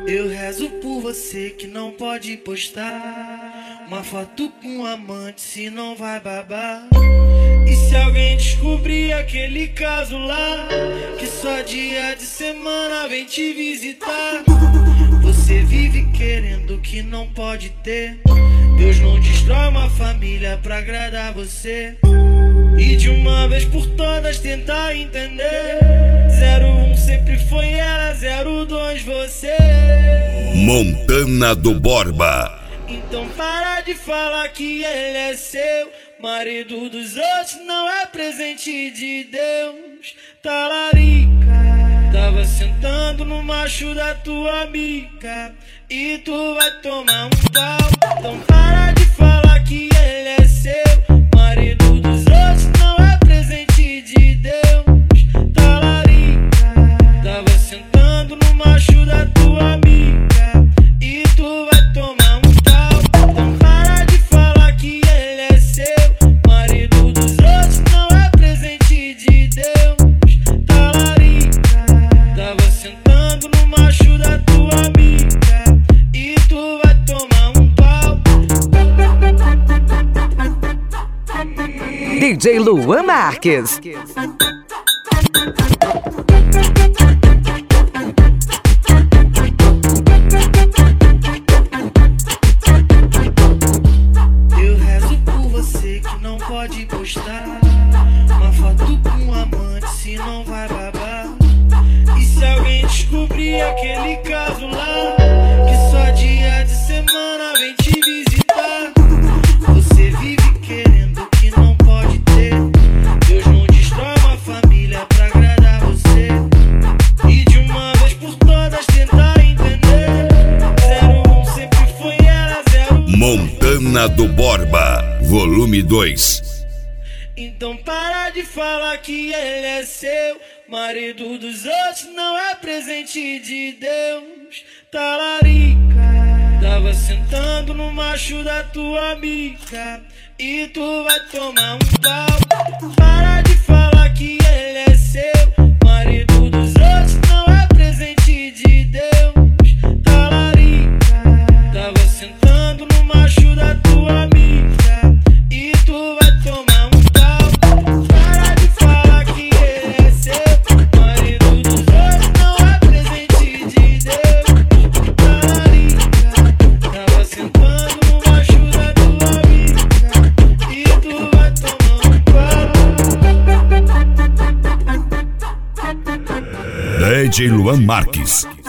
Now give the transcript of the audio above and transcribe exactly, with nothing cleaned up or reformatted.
Eu rezo por você que não pode postar uma foto com um amante, se não vai babar. E se alguém descobrir aquele caso lá, que só dia de semana vem te visitar. Você vive querendo o que não pode ter. Deus não destrói uma família pra agradar você. E de uma vez por todas tentar entender. Zero um sempre foi ela, zero dois você. Montana do Borba. Então para de falar que ele é seu. Marido dos outros não é presente de Deus. Talarica, tava sentando no macho da tua amiga e tu vai tomar um pau. Então para de falar que ele é seu. Marido dos outros não é presente de Deus. Talarica, tava sentando no macho da tua amiga e tu vai tomar um pau. Então para de falar que ele é seu. Marido dos outros não é presente de Deus. Talarica, tava sentando no macho da tua amiga e tu vai tomar um pau. D J Luan Marques. Eu rezo por você que não pode postar uma foto com um amante, se não vai babar. E se alguém descobrir aquele caso lá, que só dia de semana vem te visitar. Você vive querendo o que não pode ter. Deus não destrói uma família pra agradar você. E de uma vez por todas tentar entender. Zero um sempre foi ela, zero. Montana do Borba, volume dois. Então para de falar que ele é seu. Marido dos outros não é presente de Deus. Talarica, tava sentando no macho da tua amiga e tu vai tomar um pau. Para de falar que ele é seu. Marido dos outros não é presente de Deus. Talarica, tava sentando no macho da tua amiga e tu vai tomar um pau. Para de falar que ele é seu. Marido dos outros não é presente de Deus. Talarica, tava sentando no macho da tua amiga e tu vai tomar um pau. D J Luan Marques.